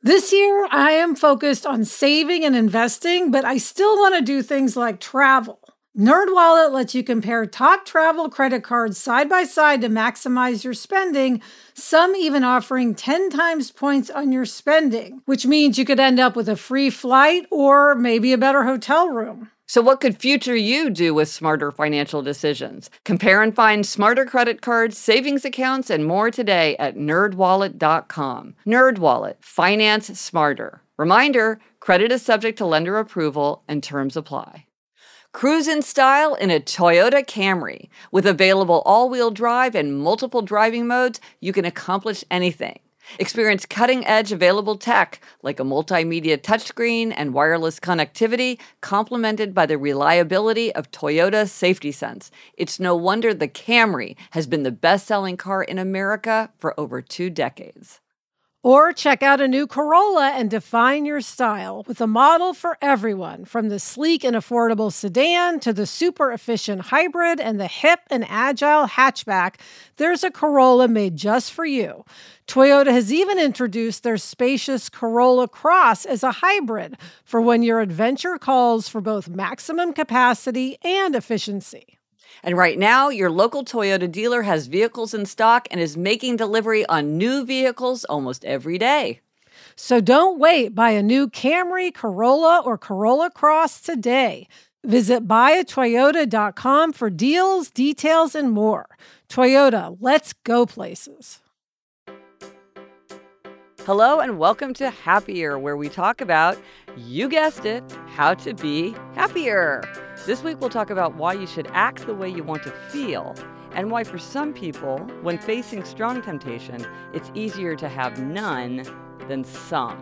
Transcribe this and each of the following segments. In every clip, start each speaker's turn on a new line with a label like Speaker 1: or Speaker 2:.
Speaker 1: This year, I am focused on saving and investing, but I still want to do things like travel. NerdWallet lets you compare top travel credit cards side by side to maximize your spending, some even offering 10 times points on your spending, which means you could end up with a free flight or maybe a better hotel room.
Speaker 2: So what could future you do with smarter financial decisions? Compare and find smarter credit cards, savings accounts, and more today at nerdwallet.com. NerdWallet, finance smarter. Reminder, credit is subject to lender approval and terms apply. Cruise in style in a Toyota Camry. With available all-wheel drive and multiple driving modes, you can accomplish anything. Experience cutting-edge available tech like a multimedia touchscreen and wireless connectivity, complemented by the reliability of Toyota Safety Sense. It's no wonder the Camry has been the best-selling car in America for over 2 decades.
Speaker 1: Or check out a new Corolla and define your style with a model for everyone, from the sleek and affordable sedan to the super efficient hybrid and the hip and agile hatchback. There's a Corolla made just for you. Toyota has even introduced their spacious Corolla Cross as a hybrid for when your adventure calls for both maximum capacity and efficiency.
Speaker 2: And right now, your local Toyota dealer has vehicles in stock and is making delivery on new vehicles almost every day.
Speaker 1: So don't wait. Buy a new Camry, Corolla, or Corolla Cross today. Visit buyatoyota.com for deals, details, and more. Toyota, let's go places.
Speaker 2: Hello and welcome to Happier, where we talk about, you guessed it, how to be happier. This week we'll talk about why you should act the way you want to feel, and why for some people, when facing strong temptation, it's easier to have none than some.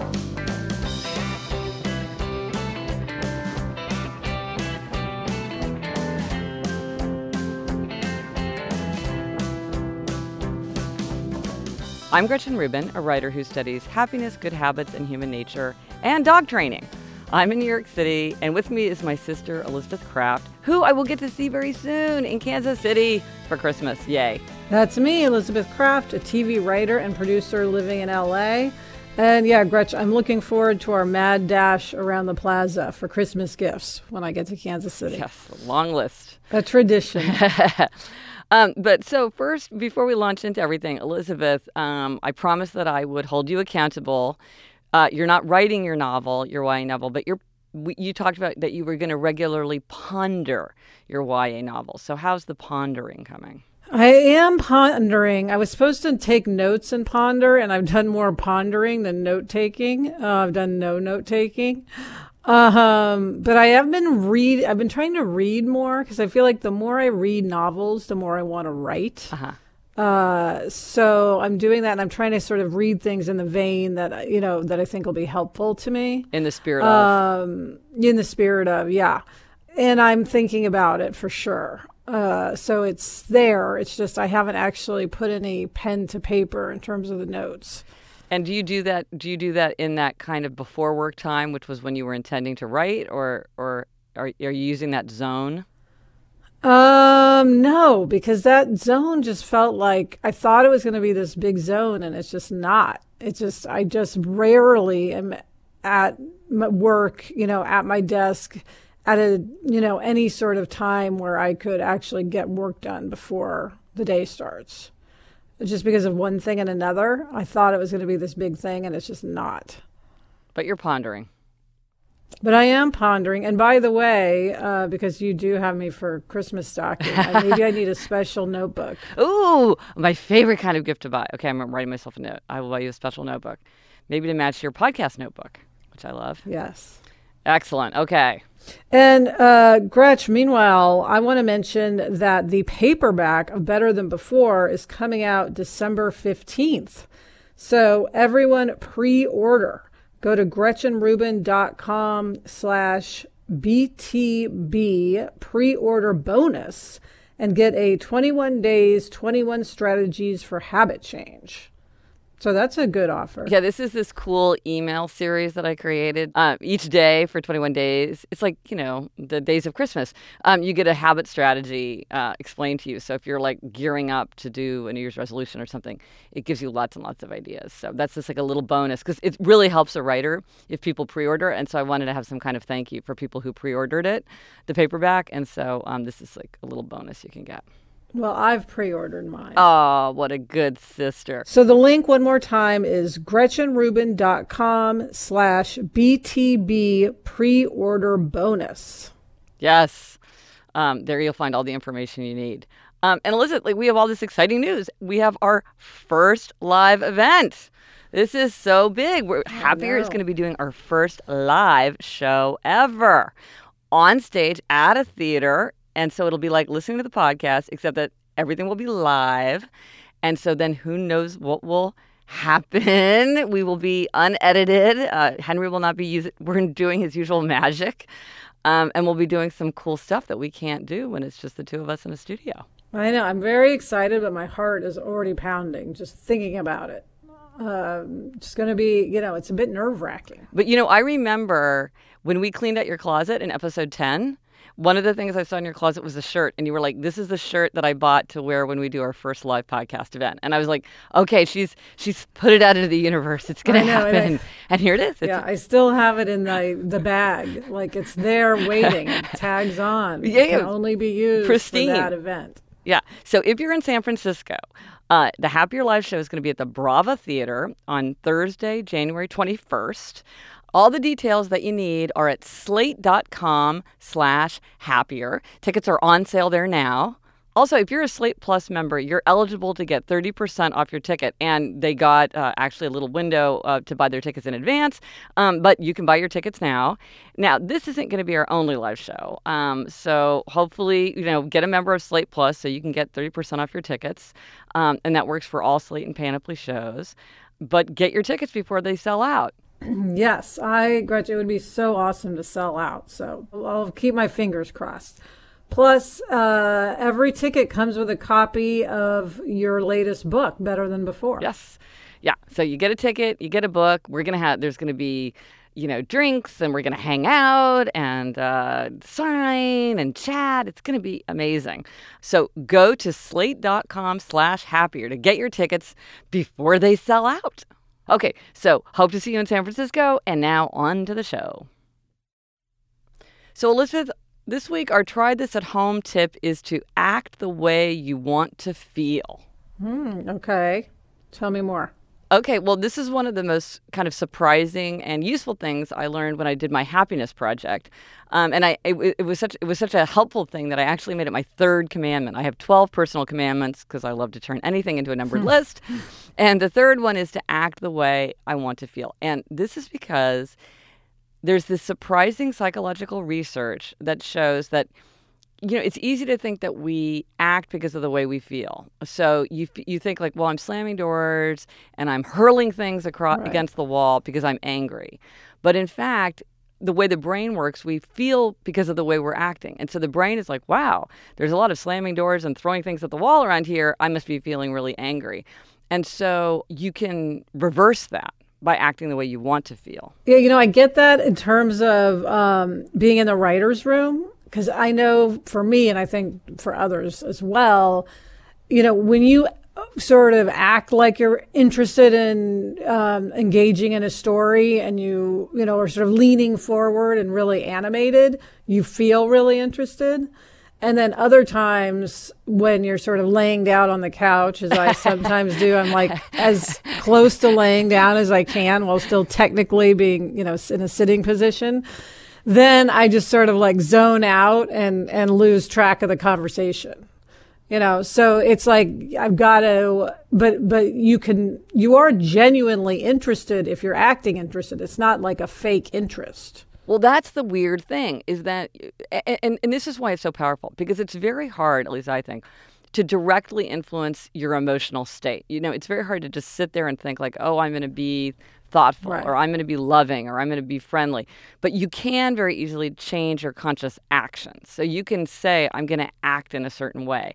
Speaker 2: I'm Gretchen Rubin, a writer who studies happiness, good habits, and human nature, and dog training. I'm in New York City, and with me is my sister, Elizabeth Craft, who I will get to see very soon in Kansas City for Christmas. Yay.
Speaker 1: That's me, Elizabeth Craft, a TV writer and producer living in LA. And yeah, Gretchen, I'm looking forward to our mad dash around the plaza for Christmas gifts when I get to Kansas City.
Speaker 2: Yes, a long list.
Speaker 1: A tradition.
Speaker 2: But so first, before we launch into everything, Elizabeth, I promised that I would hold you accountable. You're not writing your novel, your YA novel, but you talked about that you were going to regularly ponder your YA novel. So how's the pondering coming?
Speaker 1: I am pondering. I was supposed to take notes and ponder, and I've done more pondering than note-taking. I've done no note-taking. But I've been trying to read more because I feel like the more I read novels, the more I want to write. So I'm doing that, and I'm trying to sort of read things in the vein that I think will be helpful to me.
Speaker 2: In the spirit of.
Speaker 1: In the spirit of, yeah. And I'm thinking about it for sure. So it's there. It's just I haven't actually put any pen to paper in terms of the notes.
Speaker 2: And do you do that in that kind of before work time, which was when you were intending to write, or are you using that zone?
Speaker 1: No, because that zone just felt like I thought it was going to be this big zone, and it's just not. I just rarely am at work, at my desk at any sort of time where I could actually get work done before the day starts. Just because of one thing and another, I thought it was going to be this big thing, and it's just not.
Speaker 2: But you're pondering.
Speaker 1: But I am pondering. And by the way, because you do have me for Christmas stocking, maybe I need a special notebook.
Speaker 2: Ooh, my favorite kind of gift to buy. Okay, I'm writing myself a note. I will buy you a special notebook. Maybe to match your podcast notebook, which I love.
Speaker 1: Yes.
Speaker 2: Excellent. Okay.
Speaker 1: And Gretch, meanwhile, I want to mention that the paperback of Better Than Before is coming out December 15th. So everyone pre-order. Go to GretchenRubin.com/BTB pre-order bonus and get a 21 days, 21 strategies for habit change. So that's a good offer.
Speaker 2: Yeah, this is this cool email series that I created. Each day for 21 days, it's like, the days of Christmas. You get a habit strategy explained to you. So if you're like gearing up to do a New Year's resolution or something, it gives you lots and lots of ideas. So that's just like a little bonus because it really helps a writer if people pre-order. And so I wanted to have some kind of thank you for people who pre-ordered it, the paperback. And so this is like a little bonus you can get.
Speaker 1: Well, I've pre-ordered mine.
Speaker 2: Oh, what a good sister.
Speaker 1: So the link one more time is GretchenRubin.com/BTB pre-order bonus.
Speaker 2: Yes. There you'll find all the information you need. And Elizabeth, we have all this exciting news. We have our first live event. This is so big. Happier is going to be doing our first live show ever on stage at a theater. And so it'll be like listening to the podcast, except that everything will be live. And so then who knows what will happen. We will be unedited. Henry will not be we're doing his usual magic. And we'll be doing some cool stuff that we can't do when it's just the two of us in a studio.
Speaker 1: I know. I'm very excited, but my heart is already pounding just thinking about it. It's going to be, it's a bit nerve-wracking.
Speaker 2: But, I remember when we cleaned out your closet in episode 10, one of the things I saw in your closet was a shirt, and you were like, this is the shirt that I bought to wear when we do our first live podcast event. And I was like, okay, she's put it out into the universe. It's going to happen. And here it is.
Speaker 1: I still have it in the bag. Like, it's there waiting. Tags on. It can only be used pristine for that event.
Speaker 2: Yeah. So if you're in San Francisco, the Happier Live show is going to be at the Brava Theater on Thursday, January 21st. All the details that you need are at slate.com/happier. Tickets are on sale there now. Also, if you're a Slate Plus member, you're eligible to get 30% off your ticket. And they got actually a little window to buy their tickets in advance. But you can buy your tickets now. Now, this isn't going to be our only live show. So hopefully, get a member of Slate Plus so you can get 30% off your tickets. And that works for all Slate and Panoply shows. But get your tickets before they sell out.
Speaker 1: Yes, Gretchen, it would be so awesome to sell out. So I'll keep my fingers crossed. Plus, every ticket comes with a copy of your latest book, Better Than Before.
Speaker 2: Yes. Yeah. So you get a ticket, you get a book. There's going to be, drinks, and we're going to hang out and sign and chat. It's going to be amazing. So go to slate.com/happier to get your tickets before they sell out. Okay, so hope to see you in San Francisco, and now on to the show. So Elizabeth, this week our try this at home tip is to act the way you want to feel.
Speaker 1: Okay, tell me more.
Speaker 2: Okay, well, this is one of the most kind of surprising and useful things I learned when I did my happiness project. And it was such a helpful thing that I actually made it my third commandment. I have 12 personal commandments because I love to turn anything into a numbered list. And the third one is to act the way I want to feel. And this is because there's this surprising psychological research that shows that it's easy to think that we act because of the way we feel. So you think like, well, I'm slamming doors and I'm hurling things against the wall because I'm angry. But in fact, the way the brain works, we feel because of the way we're acting. And so the brain is like, wow, there's a lot of slamming doors and throwing things at the wall around here. I must be feeling really angry. And so you can reverse that by acting the way you want to feel.
Speaker 1: Yeah, I get that in terms of being in the writer's room. Because I know for me, and I think for others as well, when you sort of act like you're interested in engaging in a story and you are sort of leaning forward and really animated, you feel really interested. And then other times when you're sort of laying down on the couch, as I sometimes do, I'm like as close to laying down as I can while still technically being, in a sitting position. Then I just sort of like zone out and lose track of the conversation, so it's like I've got to, but you are genuinely interested if you're acting interested. It's not like a fake interest.
Speaker 2: Well, that's the weird thing is that, and this is why it's so powerful, because it's very hard, at least I think, to directly influence your emotional state. It's very hard to just sit there and think like, oh, I'm going to be thoughtful, right, or I'm going to be loving, or I'm going to be friendly. But you can very easily change your conscious actions. So you can say, I'm going to act in a certain way.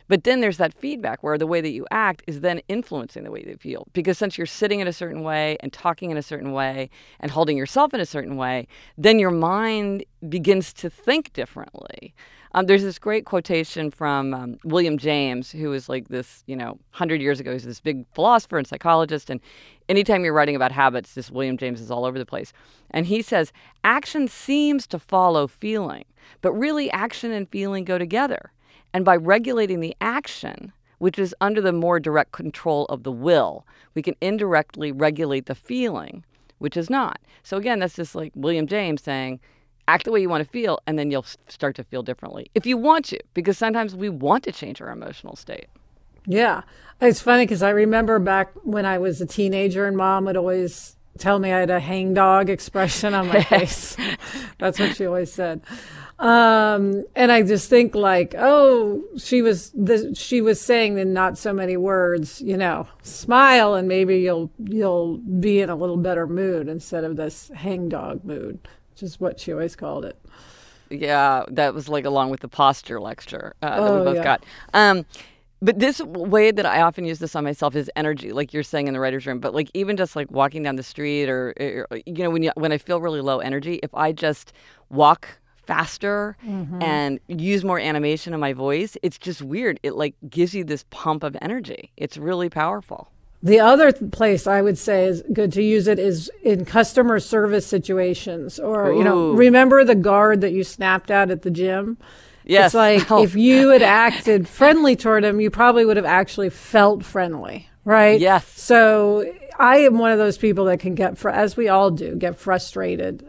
Speaker 3: But then there's that feedback where the way that you act is then influencing the way that you feel. Because since you're sitting in a certain way and talking in a certain way and holding yourself in a certain way, then your mind begins to think differently. There's this great quotation from William James, who was like this, 100 years ago. He's this big philosopher and psychologist. And anytime you're writing about habits, this William James is all over the place. And he says, action seems to follow feeling, but really action and feeling go together. And by regulating the action, which is under the more direct control of the will, we can indirectly regulate the feeling, which is not. So again, that's just like William James saying, act the way you want to feel, and then you'll start to feel differently. If you want to, because sometimes we want to change our emotional state.
Speaker 1: Yeah. It's funny because I remember back when I was a teenager and Mom would always tell me I had a hangdog expression on my face. That's what she always said. And I just think like, she was saying in not so many words, smile and maybe you'll be in a little better mood instead of this hangdog mood, which is what she always called it.
Speaker 3: Yeah, that was like along with the posture lecture that we both got. But this way that I often use this on myself is energy, like you're saying in the writer's room. But like even just like walking down the street or when I feel really low energy, if I just walk faster and use more animation in my voice, it's just weird. It like gives you this pump of energy. It's really powerful.
Speaker 1: The other place I would say is good to use it is in customer service situations or, remember the guard that you snapped at the gym?
Speaker 3: Yes.
Speaker 1: It's like if you had acted friendly toward him, you probably would have actually felt friendly, right?
Speaker 3: Yes.
Speaker 1: So I am one of those people that can as we all do, get frustrated.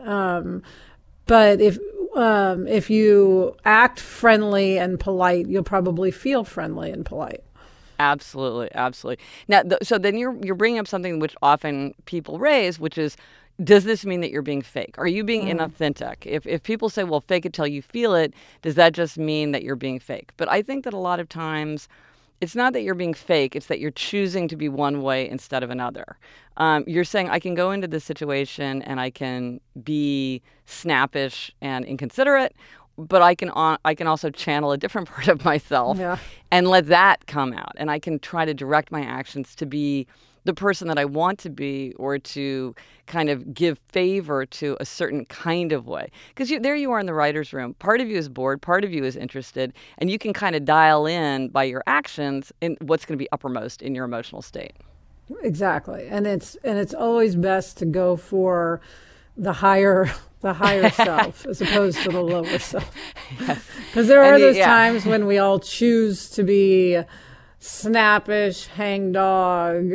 Speaker 1: But if you act friendly and polite, you'll probably feel friendly and polite.
Speaker 3: Absolutely, absolutely. Now, so then you're bringing up something which often people raise, which is, does this mean that you're being fake? Are you being inauthentic? If people say, well, fake it till you feel it, does that just mean that you're being fake? But I think that a lot of times it's not that you're being fake, it's that you're choosing to be one way instead of another. You're saying, I can go into this situation and I can be snappish and inconsiderate, but I can also channel a different part of myself and let that come out. And I can try to direct my actions to be the person that I want to be or to kind of give favor to a certain kind of way. Because there you are in the writer's room. Part of you is bored, part of you is interested, and you can kind of dial in by your actions in what's going to be uppermost in your emotional state.
Speaker 1: Exactly. And it's always best to go for the higher self as opposed to the lower self. Because there are those times when we all choose to be snappish, hangdog,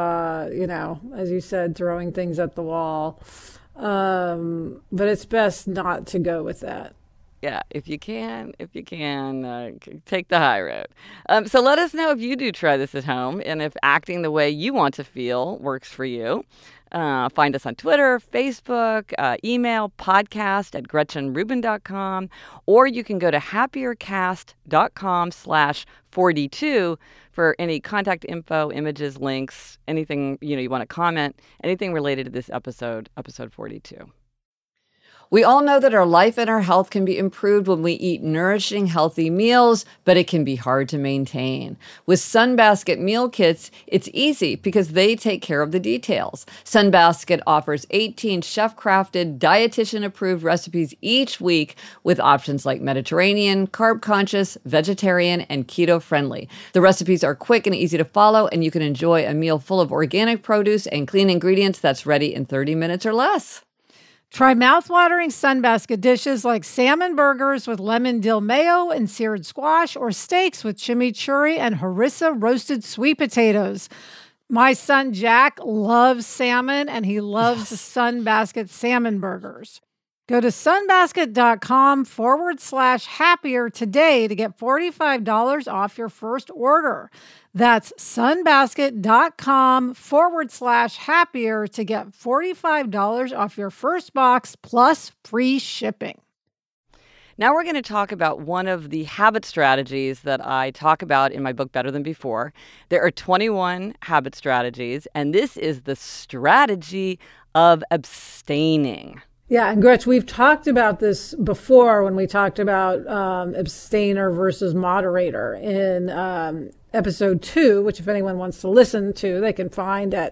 Speaker 1: as you said, throwing things at the wall. But it's best not to go with that.
Speaker 3: Yeah, if you can, take the high road. So let us know if you do try this at home and if acting the way you want to feel works for you. Find us on Twitter, Facebook, email, podcast@GretchenRubin.com, or you can go to happiercast.com/42 for any contact info, images, links, anything you want to comment, anything related to this episode 42.
Speaker 2: We all know that our life and our health can be improved when we eat nourishing, healthy meals, but it can be hard to maintain. With Sunbasket meal kits, it's easy because they take care of the details. Sunbasket offers 18 chef-crafted, dietitian-approved recipes each week with options like Mediterranean, carb-conscious, vegetarian, and keto-friendly. The recipes are quick and easy to follow, and you can enjoy a meal full of organic produce and clean ingredients that's ready in 30 minutes or less.
Speaker 1: Try mouthwatering Sunbasket dishes like salmon burgers with lemon dill mayo and seared squash, or steaks with chimichurri and harissa roasted sweet potatoes. My son Jack loves salmon, and he loves the Sunbasket salmon burgers. Go to sunbasket.com/happier today to get $45 off your first order. That's sunbasket.com/happier to get $45 off your first box plus free shipping.
Speaker 3: Now we're going to talk about one of the habit strategies that I talk about in my book, Better Than Before. There are 21 habit strategies, and this is the strategy of abstaining.
Speaker 1: Yeah, and Gretch, we've talked about this before when we talked about abstainer versus moderator in episode 2, which if anyone wants to listen to, they can find at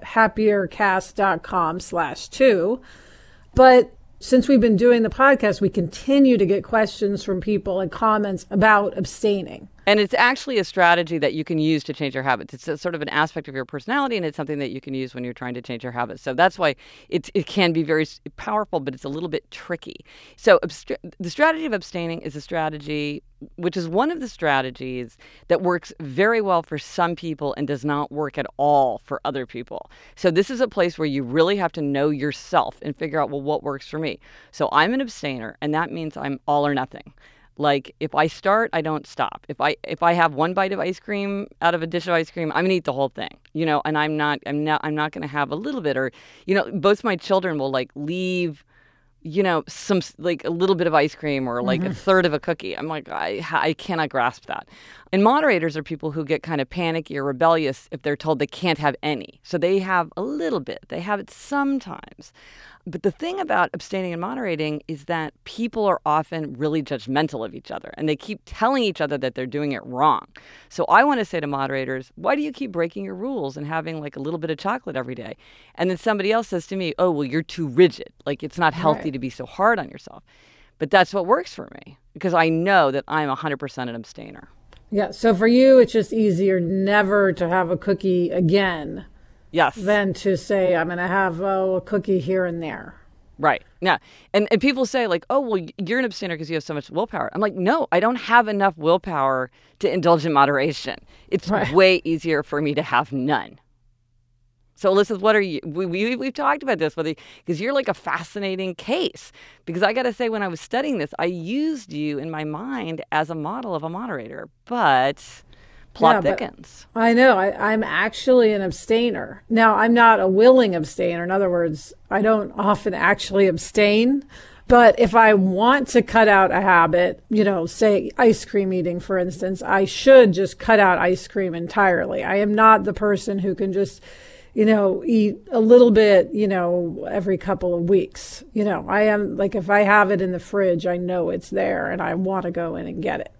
Speaker 1: happiercast.com/2. But since we've been doing the podcast, we continue to get questions from people and comments about abstaining.
Speaker 3: And it's actually a strategy that you can use to change your habits. It's a sort of an aspect of your personality, and it's something that you can use when you're trying to change your habits. So that's why it can be very powerful, but it's a little bit tricky. So the strategy of abstaining is a strategy which is one of the strategies that works very well for some people and does not work at all for other people. So this is a place where you really have to know yourself and figure out, well, what works for me. So I'm an abstainer, and that means I'm all or nothing. Like if I start, I don't stop. If I have one bite of ice cream out of a dish of ice cream, I'm gonna eat the whole thing, and I'm not gonna have a little bit, or, both my children will like leave, some like a little bit of ice cream or like a third of a cookie. I'm like, I cannot grasp that. And moderators are people who get kind of panicky or rebellious if they're told they can't have any. So they have a little bit, they have it sometimes. But the thing about abstaining and moderating is that people are often really judgmental of each other, and they keep telling each other that they're doing it wrong. So I want to say to moderators, why do you keep breaking your rules and having like a little bit of chocolate every day? And then somebody else says to me, oh, well, you're too rigid. Like it's not healthy to be so hard on yourself. But that's what works for me because I know that I'm 100% an abstainer.
Speaker 1: Yeah. So for you, it's just easier never to have a cookie again.
Speaker 3: Yes.
Speaker 1: Than to say, I'm going to have a cookie here and there.
Speaker 3: Right. Yeah. And people say like, oh, well, you're an abstainer because you have so much willpower. I'm like, no, I don't have enough willpower to indulge in moderation. It's way easier for me to have none. So Elizabeth, what are you? We've talked about this, because you're like a fascinating case. Because I got to say, when I was studying this, I used you in my mind as a model of a moderator. But plot thickens.
Speaker 1: I know. I'm actually an abstainer. Now, I'm not a willing abstainer. In other words, I don't often actually abstain. But if I want to cut out a habit, say ice cream eating, for instance, I should just cut out ice cream entirely. I am not the person who can just, eat a little bit, every couple of weeks. I am like, if I have it in the fridge, I know it's there and I want to go in and get it.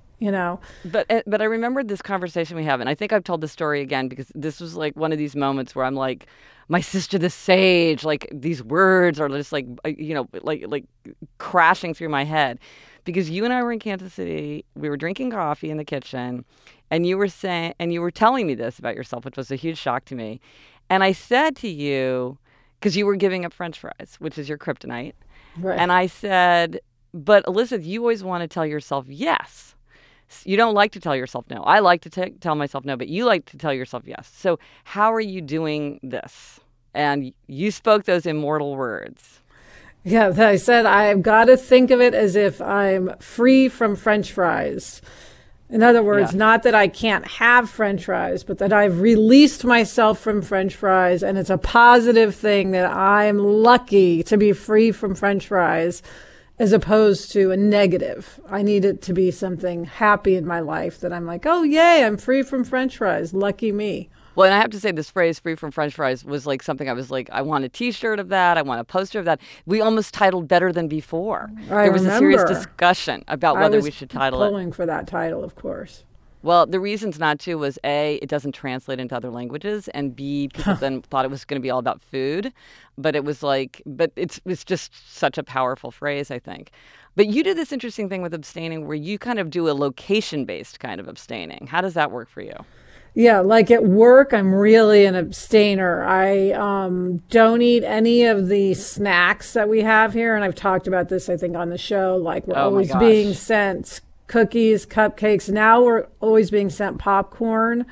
Speaker 3: But I remembered this conversation we have, and I think I've told the story again because this was like one of these moments where I'm like, my sister the sage, like these words are just like, like crashing through my head, because you and I were in Kansas City, we were drinking coffee in the kitchen, and you were telling me this about yourself, which was a huge shock to me. And I said to you, because you were giving up French fries, which is your kryptonite,
Speaker 1: right.
Speaker 3: And I said, but Elizabeth, you always want to tell yourself yes. You don't like to tell yourself no. I like to tell myself no, but you like to tell yourself yes. So how are you doing this? And you spoke those immortal words.
Speaker 1: Yeah, I said I've got to think of it as if I'm free from French fries. In other words, not that I can't have French fries, but that I've released myself from French fries, and it's a positive thing that I'm lucky to be free from French fries, as opposed to a negative. I need it to be something happy in my life that I'm like, oh, yay, I'm free from French fries. Lucky me.
Speaker 3: Well, and I have to say this phrase, free from French fries, was like something I was like, I want a T-shirt of that. I want a poster of that. We almost titled Better Than Before. There was a serious discussion about whether we should title it.
Speaker 1: I was pulling for that title, of course.
Speaker 3: Well, the reasons not to was A, it doesn't translate into other languages, and B, people then thought it was going to be all about food. But it was like, it's just such a powerful phrase, I think. But you do this interesting thing with abstaining where you kind of do a location-based kind of abstaining. How does that work for you?
Speaker 1: Yeah, like at work, I'm really an abstainer. I don't eat any of the snacks that we have here. And I've talked about this, I think, on the show. Like we're always being sent cookies, cupcakes. Now we're always being sent popcorn,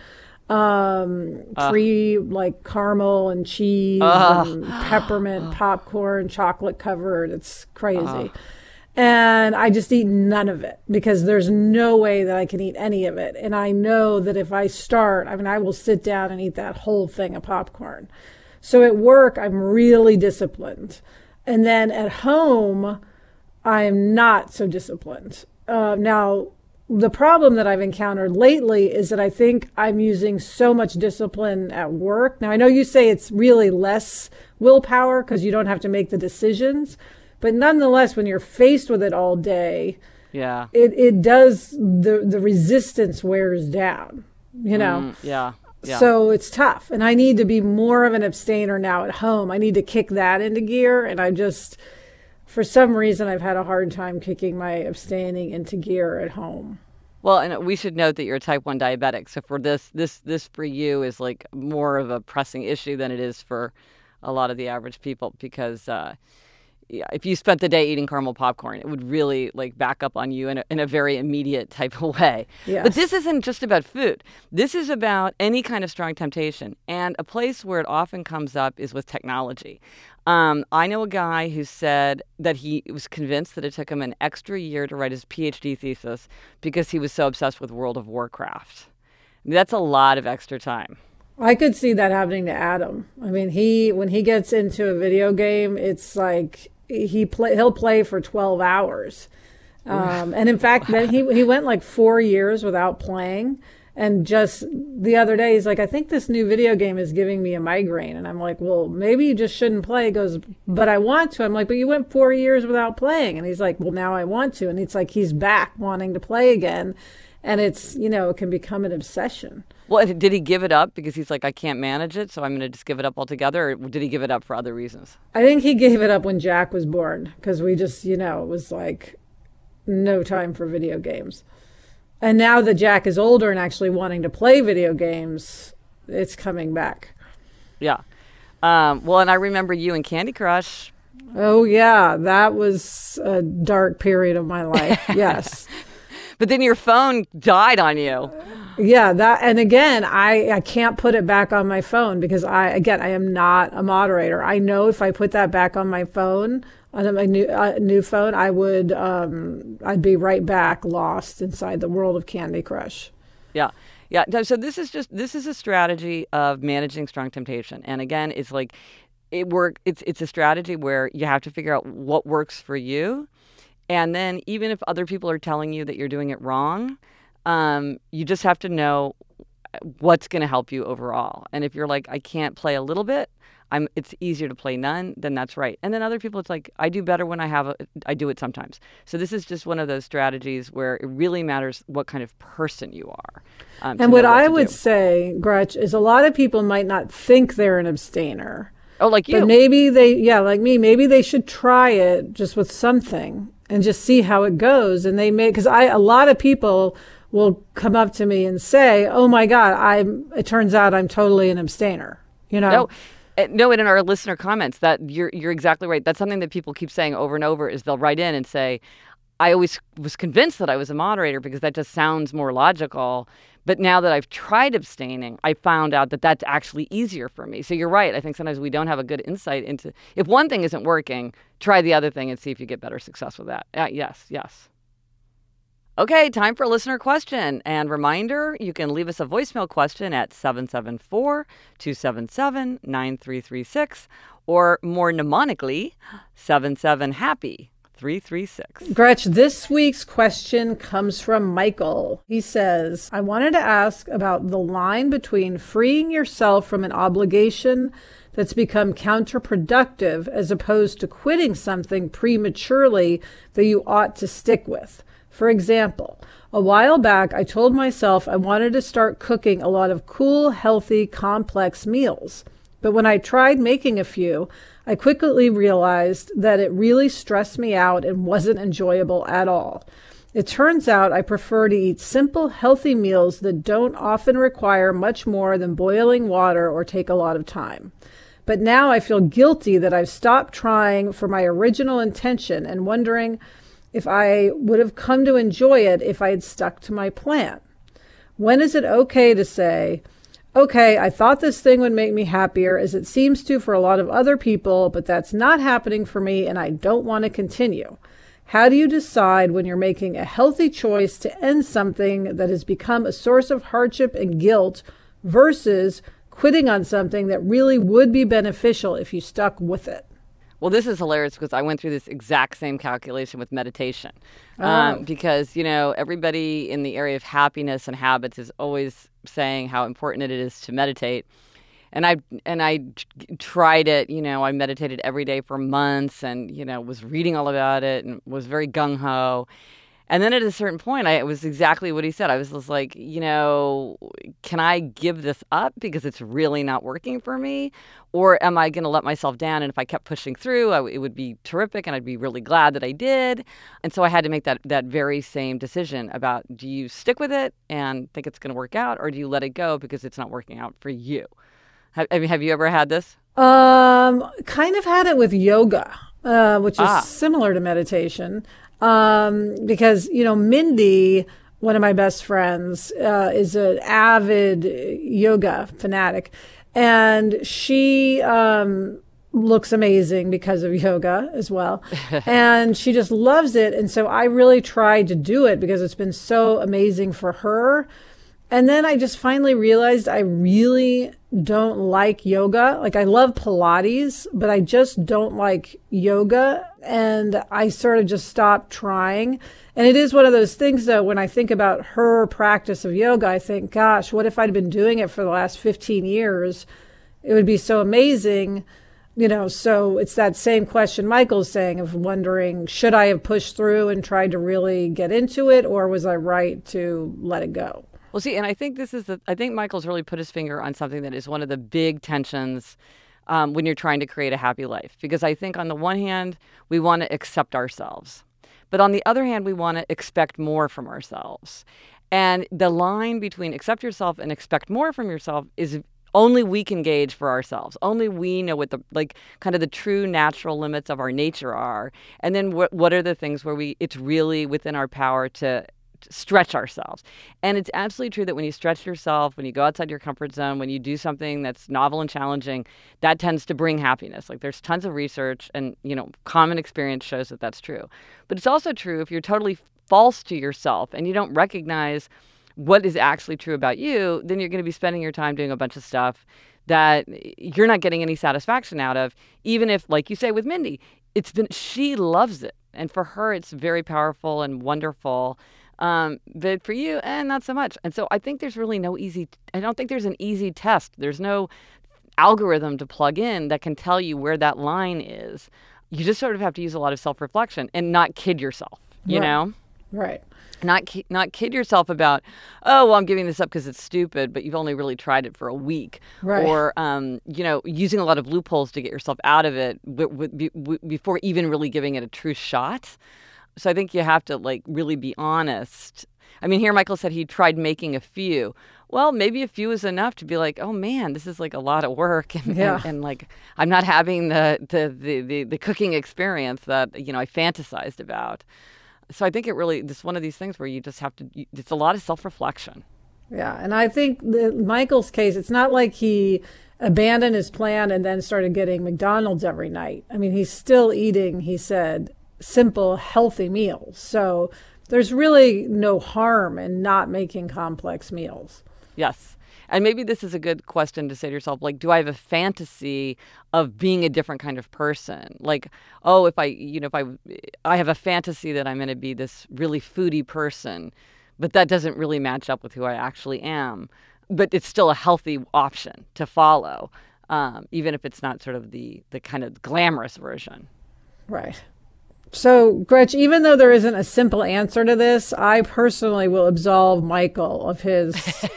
Speaker 1: free like caramel and cheese and peppermint popcorn, chocolate covered. It's crazy. And I just eat none of it because there's no way that I can eat any of it. And I know that if I start, I will sit down and eat that whole thing of popcorn. So at work, I'm really disciplined. And then at home, I'm not so disciplined. Now, the problem that I've encountered lately is that I think I'm using so much discipline at work. Now, I know you say it's really less willpower because you don't have to make the decisions. But nonetheless, when you're faced with it all day,
Speaker 3: Yeah.
Speaker 1: it does, the resistance wears down, you know?
Speaker 3: Yeah. Yeah.
Speaker 1: So it's tough. And I need to be more of an abstainer now at home. I need to kick that into gear. And for some reason, I've had a hard time kicking my abstaining into gear at home.
Speaker 3: Well, and we should note that you're a type 1 diabetic. So for this for you is like more of a pressing issue than it is for a lot of the average people, because if you spent the day eating caramel popcorn, it would really like back up on you in a very immediate type of way.
Speaker 1: Yes.
Speaker 3: But this isn't just about food. This is about any kind of strong temptation. And a place where it often comes up is with technology. I know a guy who said that he was convinced that it took him an extra year to write his PhD thesis because he was so obsessed with World of Warcraft. I mean, that's a lot of extra time.
Speaker 1: I could see that happening to Adam. I mean, when he gets into a video game, it's like he'll play for 12 hours. And in fact, then he went like 4 years without playing. And just the other day, he's like, I think this new video game is giving me a migraine. And I'm like, well, maybe you just shouldn't play. He goes, but I want to. I'm like, but you went 4 years without playing. And he's like, well, now I want to. And it's like he's back wanting to play again. And it's, it can become an obsession.
Speaker 3: Well, did he give it up because he's like, I can't manage it, so I'm going to just give it up altogether? Or did he give it up for other reasons?
Speaker 1: I think he gave it up when Jack was born, because we just, it was like no time for video games. And now that Jack is older and actually wanting to play video games, it's coming back.
Speaker 3: Yeah. Well, and I remember you in Candy Crush.
Speaker 1: Oh, yeah. That was a dark period of my life. Yes.
Speaker 3: But then your phone died on you.
Speaker 1: Yeah, and again, I can't put it back on my phone because I am not a moderator. I know if I put that back on my phone, on my new phone, I'd be right back lost inside the world of Candy Crush.
Speaker 3: Yeah. Yeah. So this is a strategy of managing strong temptation. And again, it's like it's a strategy where you have to figure out what works for you. And then even if other people are telling you that you're doing it wrong, you just have to know what's going to help you overall. And if you're like, I can't play a little bit, it's easier to play none, then that's right. And then other people, it's like, I do better when I do it sometimes. So this is just one of those strategies where it really matters what kind of person you are.
Speaker 1: And what I would say, Gretch, is a lot of people might not think they're an abstainer.
Speaker 3: Oh, like you.
Speaker 1: But maybe like me, maybe they should try it just with something and just see how it goes. And because a lot of people will come up to me and say, oh my God, it turns out I'm totally an abstainer,
Speaker 3: No, and in our listener comments, that you're exactly right. That's something that people keep saying over and over is they'll write in and say, I always was convinced that I was a moderator because that just sounds more logical. But now that I've tried abstaining, I found out that that's actually easier for me. So you're right. I think sometimes we don't have a good insight into, if one thing isn't working, try the other thing and see if you get better success with that. Yes. Okay, time for a listener question. And reminder, you can leave us a voicemail question at 774-277-9336 or more mnemonically, 77-HAPPY. 336.
Speaker 1: Gretch, this week's question comes from Michael. He says, I wanted to ask about the line between freeing yourself from an obligation that's become counterproductive as opposed to quitting something prematurely that you ought to stick with. For example, a while back, I told myself I wanted to start cooking a lot of cool, healthy, complex meals. But when I tried making a few, I quickly realized that it really stressed me out and wasn't enjoyable at all. It turns out I prefer to eat simple, healthy meals that don't often require much more than boiling water or take a lot of time. But now I feel guilty that I've stopped trying for my original intention and wondering if I would have come to enjoy it if I had stuck to my plan. When is it okay to say, okay, I thought this thing would make me happier as it seems to for a lot of other people, but that's not happening for me and I don't want to continue? How do you decide when you're making a healthy choice to end something that has become a source of hardship and guilt versus quitting on something that really would be beneficial if you stuck with it?
Speaker 3: Well, this is hilarious because I went through this exact same calculation with meditation. Because, everybody in the area of happiness and habits is always saying how important it is to meditate. I tried it, I meditated every day for months and, was reading all about it and was very gung-ho. And then at a certain point, it was exactly what he said. I was just like, can I give this up because it's really not working for me? Or am I going to let myself down? And if I kept pushing through, it would be terrific and I'd be really glad that I did. And so I had to make that very same decision about, do you stick with it and think it's going to work out, or do you let it go because it's not working out for you? Have you ever had this?
Speaker 1: Kind of had it with yoga, which is similar to meditation. Because, Mindy, one of my best friends, is an avid yoga fanatic, and she looks amazing because of yoga as well. And she just loves it. And so I really tried to do it because it's been so amazing for her. And then I just finally realized I really don't like yoga. Like, I love Pilates, but I just don't like yoga. And I sort of just stopped trying. And it is one of those things, though, when I think about her practice of yoga, I think, gosh, what if I'd been doing it for the last 15 years? It would be so amazing. So it's that same question Michael's saying of wondering, should I have pushed through and tried to really get into it, or was I right to let it go?
Speaker 3: Well, see, and I think I think Michael's really put his finger on something that is one of the big tensions when you're trying to create a happy life. Because I think on the one hand, we want to accept ourselves. But on the other hand, we want to expect more from ourselves. And the line between accept yourself and expect more from yourself is only we can gauge for ourselves. Only we know what kind of the true natural limits of our nature are. And then what are the things where it's really within our power to stretch ourselves. And it's absolutely true that when you stretch yourself, when you go outside your comfort zone, when you do something that's novel and challenging, that tends to bring happiness. Like, there's tons of research and, common experience shows that that's true. But it's also true if you're totally false to yourself and you don't recognize what is actually true about you, then you're going to be spending your time doing a bunch of stuff that you're not getting any satisfaction out of, even if, like you say with Mindy, she loves it. And for her, it's very powerful and wonderful. But for you, not so much. And so I think there's really I don't think there's an easy test. There's no algorithm to plug in that can tell you where that line is. You just sort of have to use a lot of self-reflection and not kid yourself, you know?
Speaker 1: Right.
Speaker 3: Not kid yourself about, oh, well, I'm giving this up because it's stupid, but you've only really tried it for a week.
Speaker 1: Right.
Speaker 3: Or, using a lot of loopholes to get yourself out of it before even really giving it a true shot. So I think you have to, really be honest. I mean, here Michael said he tried making a few. Well, maybe a few is enough to be like, oh, man, this is a lot of work. And I'm not having the cooking experience that, I fantasized about. So I think it's one of these things where you just have to, it's a lot of self-reflection.
Speaker 1: Yeah. And I think Michael's case, it's not like he abandoned his plan and then started getting McDonald's every night. I mean, he's still eating, he said, simple, healthy meals. So there's really no harm in not making complex meals.
Speaker 3: Yes. And maybe this is a good question to say to yourself, do I have a fantasy of being a different kind of person? If I have a fantasy that I'm going to be this really foodie person, but that doesn't really match up with who I actually am. But it's still a healthy option to follow, even if it's not sort of the kind of glamorous version.
Speaker 1: Right. So, Gretch, even though there isn't a simple answer to this, I personally will absolve Michael of his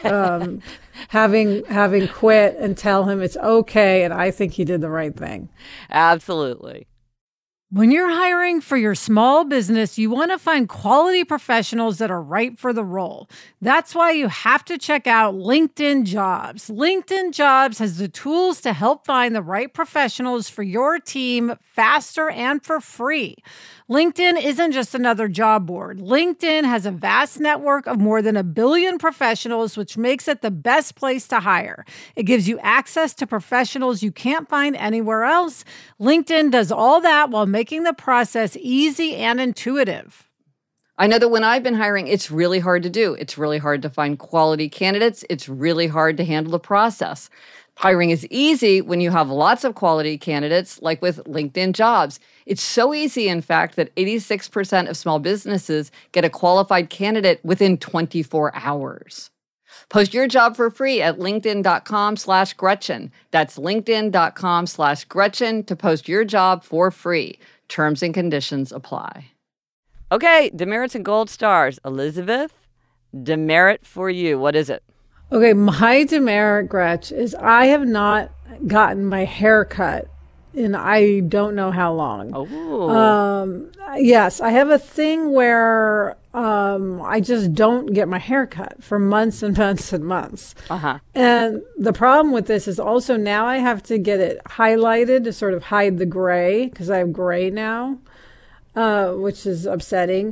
Speaker 1: having quit and tell him it's okay, and I think he did the right thing.
Speaker 3: Absolutely.
Speaker 1: When you're hiring for your small business, you want to find quality professionals that are right for the role. That's why you have to check out LinkedIn Jobs. LinkedIn Jobs has the tools to help find the right professionals for your team faster and for free. LinkedIn isn't just another job board. LinkedIn has a vast network of more than 1 billion professionals, which makes it the best place to hire. It gives you access to professionals you can't find anywhere else. LinkedIn does all that while making the process easy and intuitive.
Speaker 2: I know that when I've been hiring, it's really hard to do. It's really hard to find quality candidates. It's really hard to handle the process. Hiring is easy when you have lots of quality candidates, like with LinkedIn Jobs. It's so easy, in fact, that 86% of small businesses get a qualified candidate within 24 hours. Post your job for free at linkedin.com/Gretchen. That's linkedin.com/Gretchen to post your job for free. Terms and conditions apply.
Speaker 3: Okay, demerits and gold stars. Elizabeth, demerit for you. What is it?
Speaker 1: Okay, my demerit, Gretch, is I have not gotten my hair cut in I don't know how long.
Speaker 3: Oh.
Speaker 1: Yes, I have a thing where I just don't get my hair cut for months and months and months.
Speaker 3: Uh-huh.
Speaker 1: And the problem with this is also now I have to get it highlighted to sort of hide the gray because I have gray now, which is upsetting.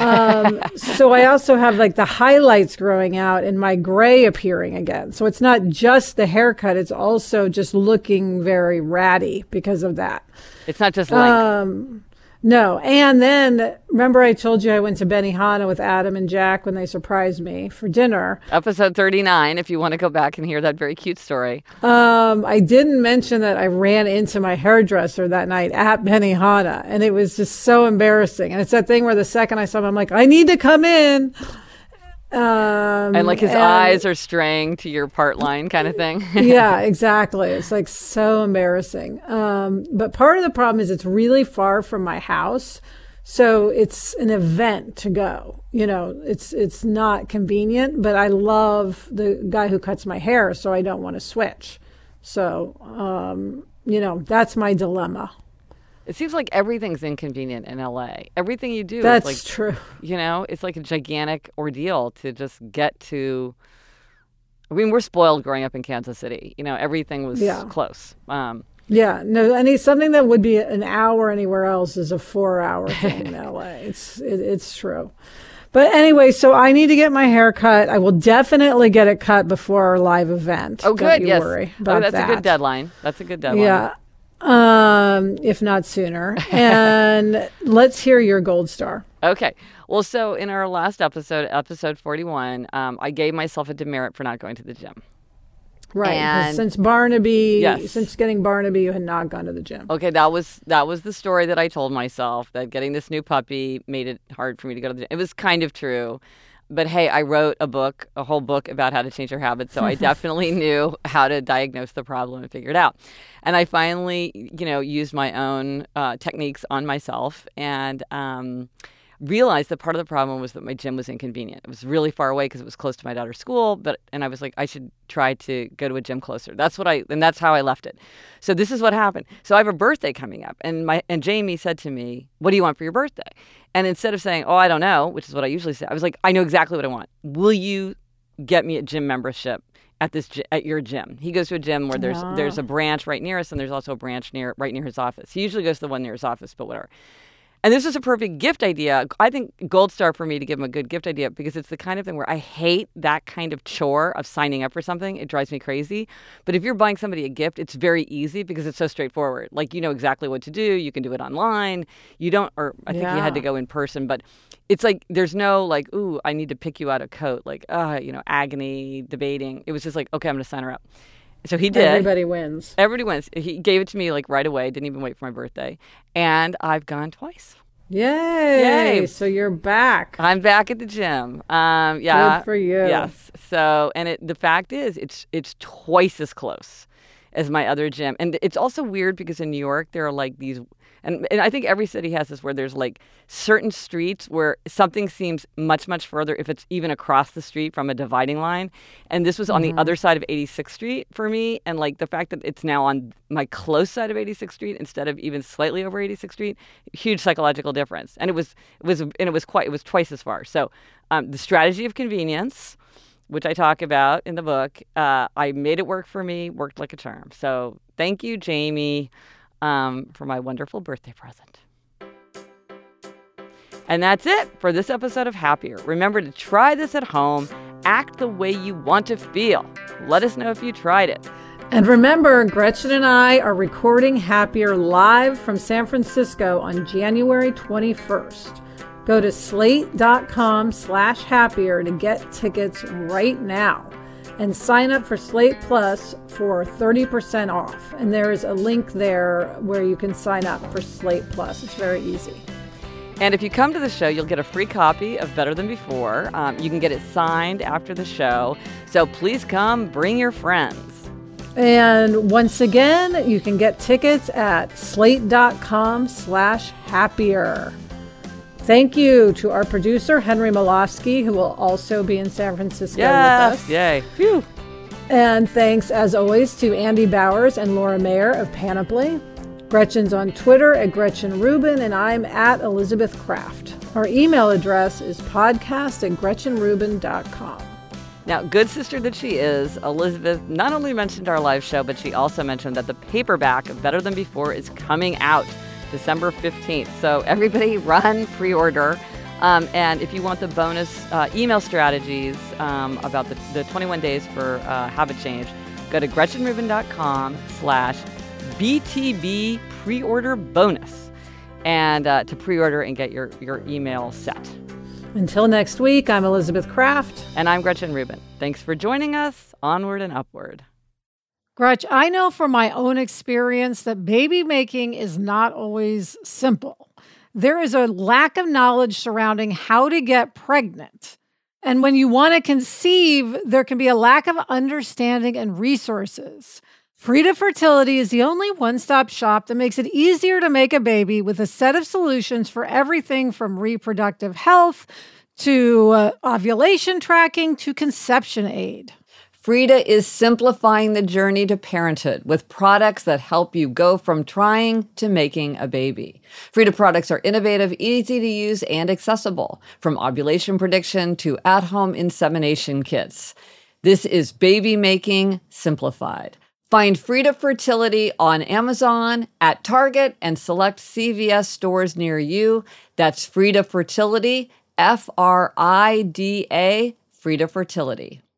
Speaker 1: So I also have like the highlights growing out and my gray appearing again. So it's not just the haircut. It's also just looking very ratty because of that.
Speaker 3: It's not just length.
Speaker 1: No. And then remember I told you I went to Benihana with Adam and Jack when they surprised me for dinner.
Speaker 3: Episode 39, if you want to go back and hear that very cute story.
Speaker 1: I didn't mention that I ran into my hairdresser that night at Benihana, and it was just so embarrassing. And it's that thing where the second I saw him, I'm like, I need to come in.
Speaker 3: And like his eyes are straying to your part line kind of thing.
Speaker 1: Yeah, exactly. It's like so embarrassing. But part of the problem is it's really far from my house. So it's an event to go. You know, it's not convenient, but I love the guy who cuts my hair, so I don't want to switch. So, that's my dilemma.
Speaker 3: It seems like everything's inconvenient in LA. Everything you do
Speaker 1: That's
Speaker 3: is like,
Speaker 1: true.
Speaker 3: It's like a gigantic ordeal to just get to. I mean, we're spoiled growing up in Kansas City. Everything was close.
Speaker 1: Yeah, no, something that would be an hour anywhere else is a 4-hour thing in LA. It's true. But anyway, so I need to get my hair cut. I will definitely get it cut before our live event.
Speaker 3: Oh, good.
Speaker 1: Don't you
Speaker 3: Yes.
Speaker 1: worry about
Speaker 3: that's
Speaker 1: that.
Speaker 3: a good deadline. That's a good deadline.
Speaker 1: Yeah. If not sooner. And let's hear your gold star.
Speaker 3: Okay. Well, so in our last episode 41, I gave myself a demerit for not going to the gym.
Speaker 1: Right.
Speaker 3: And
Speaker 1: since getting Barnaby, you had not gone to the gym.
Speaker 3: Okay, that was the story that I told myself, that getting this new puppy made it hard for me to go to the gym. It was kind of true. But hey, I wrote a whole book about how to change your habits, so I definitely knew how to diagnose the problem and figure it out. And I finally, used my own techniques on myself and realized that part of the problem was that my gym was inconvenient. It was really far away because it was close to my daughter's school, and I was like, I should try to go to a gym closer. That's how I left it. So this is what happened. So I have a birthday coming up, and Jamie said to me, "What do you want for your birthday?" And instead of saying, "Oh, I don't know," which is what I usually say, I was like, "I know exactly what I want. Will you get me a gym membership at your gym?" He goes to a gym where there's a branch right near us, and there's also a branch right near his office. He usually goes to the one near his office, but whatever. And this is a perfect gift idea. I think gold star for me to give him a good gift idea, because it's the kind of thing where I hate that kind of chore of signing up for something. It drives me crazy. But if you're buying somebody a gift, it's very easy because it's so straightforward. Like, you know exactly what to do. You can do it online. I think you had to go in person, but it's like there's no like, ooh, I need to pick you out a coat, like, agony, debating. It was just like, okay, I'm going to sign her up. So he did.
Speaker 1: Everybody wins.
Speaker 3: He gave it to me like right away. Didn't even wait for my birthday. And I've gone twice.
Speaker 1: Yay. So you're back.
Speaker 3: I'm back at the gym. Yeah.
Speaker 1: Good for you.
Speaker 3: Yes. So, and the fact is, it's twice as close as my other gym. And it's also weird because in New York, there are like these, and I think every city has this, where there's like certain streets where something seems much, much further if it's even across the street from a dividing line. And this was on the other side of 86th Street for me. And like the fact that it's now on my close side of 86th Street instead of even slightly over 86th Street, huge psychological difference. And it was twice as far. So the strategy of convenience, which I talk about in the book, I made it work for me, worked like a charm. So thank you, Jamie, for my wonderful birthday present. And that's it for this episode of Happier. Remember to try this at home. Act the way you want to feel. Let us know if you tried it.
Speaker 1: And remember, Gretchen and I are recording Happier live from San Francisco on January 21st. Go to slate.com/happier to get tickets right now and sign up for Slate Plus for 30% off. And there is a link there where you can sign up for Slate Plus. It's very easy.
Speaker 3: And if you come to the show, you'll get a free copy of Better Than Before. You can get it signed after the show. So please come, bring your friends.
Speaker 1: And once again, you can get tickets at slate.com/happier. Thank you to our producer, Henry Malofsky, who will also be in San Francisco with us.
Speaker 3: Yay. Phew.
Speaker 1: And thanks, as always, to Andy Bowers and Laura Mayer of Panoply. Gretchen's on Twitter at Gretchen Rubin, and I'm at Elizabeth Kraft. Our email address is podcast@GretchenRubin.com.
Speaker 3: Now, good sister that she is, Elizabeth not only mentioned our live show, but she also mentioned that the paperback of Better Than Before is coming out December 15th. So everybody run, pre-order. And if you want the bonus email strategies about the 21 days for habit change, go to GretchenRubin.com/BTB pre-order bonus and to pre-order and get your email set.
Speaker 1: Until next week, I'm Elizabeth Kraft.
Speaker 3: And I'm Gretchen Rubin. Thanks for joining us. Onward and upward.
Speaker 1: Gretch, I know from my own experience that baby making is not always simple. There is a lack of knowledge surrounding how to get pregnant. And when you want to conceive, there can be a lack of understanding and resources. Frida Fertility is the only one-stop shop that makes it easier to make a baby with a set of solutions for everything from reproductive health to ovulation tracking to conception aid.
Speaker 2: Frida is simplifying the journey to parenthood with products that help you go from trying to making a baby. Frida products are innovative, easy to use, and accessible, from ovulation prediction to at-home insemination kits. This is baby making simplified. Find Frida Fertility on Amazon, at Target, and select CVS stores near you. That's Frida Fertility, Frida, Frida Fertility.